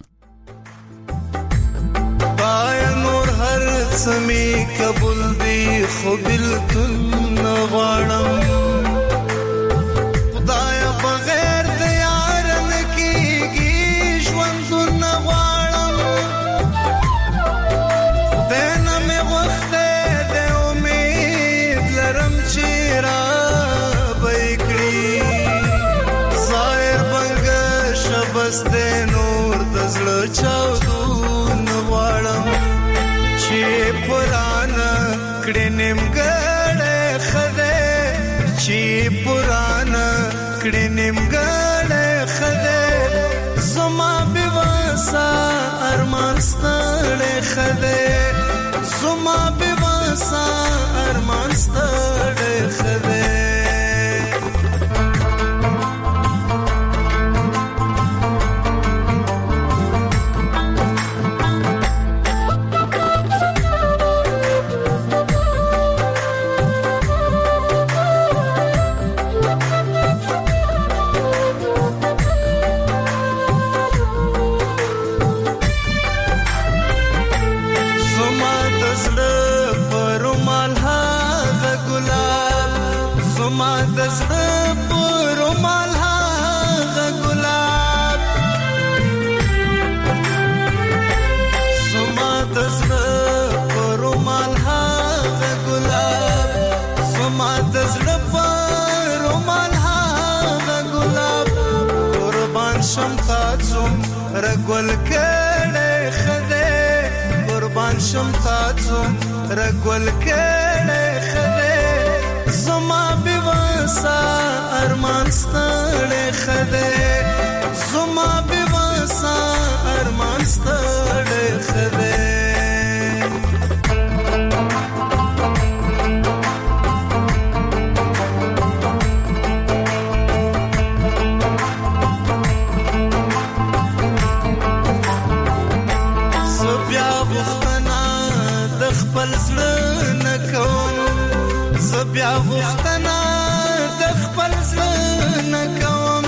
پای نور هر سمي قبول دي خو بالکل نغړم خدای بغیر د یار نکیږي ژوند نغړم دنه مې وخت د امید لرم چې را بس د نور د زړه چاودون غواړم چې پرانا کړه نیمګړې خده چې پرانا کړه نیمګړې خده زما به وسا ارمان ستړې خده زما به وسا ارمان ستړې خده رګول کړه خده قربان شم تاسو رګول کړه خده زما به وسا ارمان ستړې خده زما به وسا ارمان ستړې خده بیا غوښتنه د خپل ځنه کوم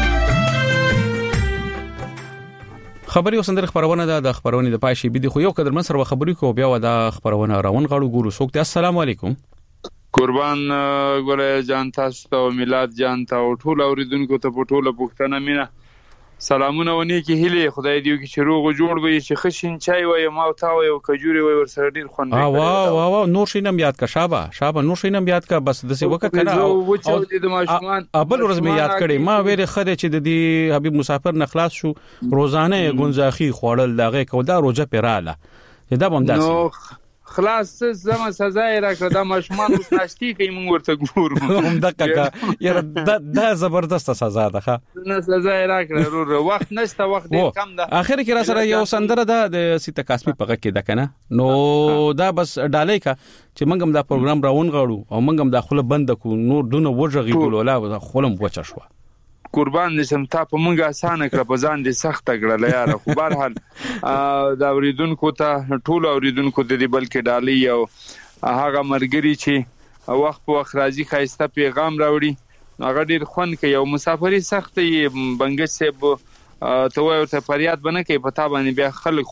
خبري وسندر خبرونه ده د خبرونه د پای شي بده خو یو قدر من سره خبري کو بیا د خبرونه راون غاړو ګورو څوک ته السلام علیکم قربان ګولای جان تاسو ته میلاد جان ته او ټول اوریدونکو ته په ټوله پښتنه مینه سلامونه ونی کې هلي خدای دې کې شروع جوړ وي چې خشین چای وای ما او تا وای او کجوري وای ور سره ډیر خوند وا وا وا نور شینم یاد کا شابه شابه نور شینم یاد کا بس د څه وخت کنه او چې د ماشومان ابل ورځ می یاد کړي ما ویره خره چې د دې حبیب مسافر نه خلاص شو روزانه غونځاخي خوړل دغه کو دا روزه پیراله دا بم داسې خلاص زما سزا یې راکړه دا ماشومان اوس ناشتي کوي موږ ورته ګورو هم دقیقه یاره دا د زبردست سزا ده ښه نه سزا یې راکړه ورو وخت نشته وخت ډیر کم ده اخر کې را سره یو سندره ده د سیته قاسمی په کې ده کنه نو دا بس ډالۍ کا چې موږ هم دا پروګرام راون غاړو او موږ هم دا خله بند کو نور دونه وژغي ګولولا خلم وچ شو قربان نشم تا په مونږه اسانه کړ په ځان دې سخت کړل یار خو بهرحال دا اوریدونکو ته ټول اوریدونکو د دې بلکې ډالۍ او هغه مرګري چې وخت په وخت راځي خایسته پیغام راوړي هغه ډیر خوند کوي او مسافري سخت یې بنګش صاحب ته وایو ته فریاد بنه کوي پتا باندې بیا خلک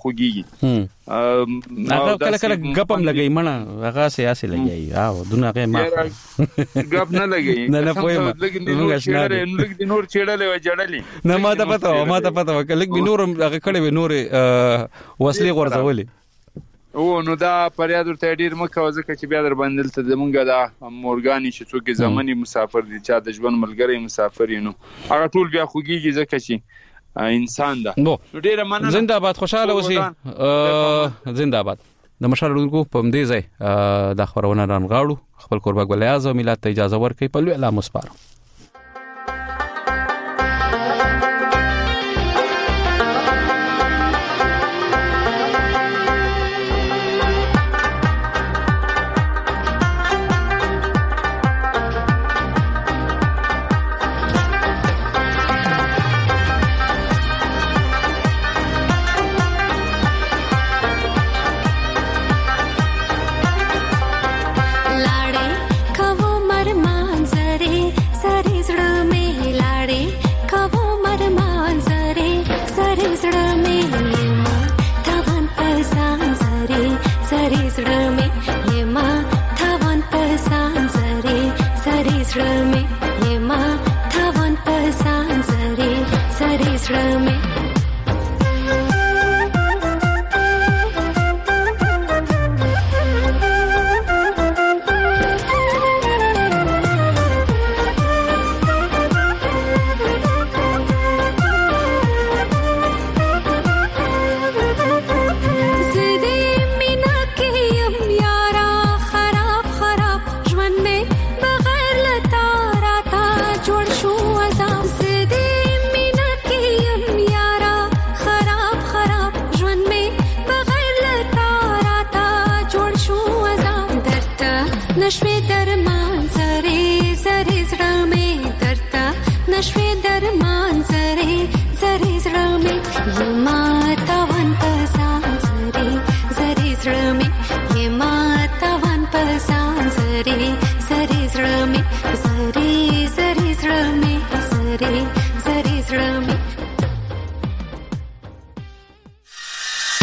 خوږي هغه کله کله غپم لګي مړه هغه سیاسي لګي او دونه هغه ما غپ نه لګي نه نه پوهه موږ شنه لګ د نور چېړلې و جړلې نه ما ته پته ما ته پته لګ به نور هغه کړي به نور وسلې غورځولې او نو دا فریاد ورته ډیر مکه ځکه چې بیا در باندې ته زمونږ دا مورګانی چې څوک زماني مسافر دي چا د ژوند ملګری مسافر نو هغه ټول بیا خوږیږي ځکه چې انسان ده نو ډیره مننه زنده باد خوشاله اوسئ زنده باد د مشالونکو په دې ځای د خبرونه رانغاړو خپل قربا ګولای اعظم ملت ته اجازه ورکړي په لوی الله مسپارو नशे दरमान जरे जरे जरा में ये माँ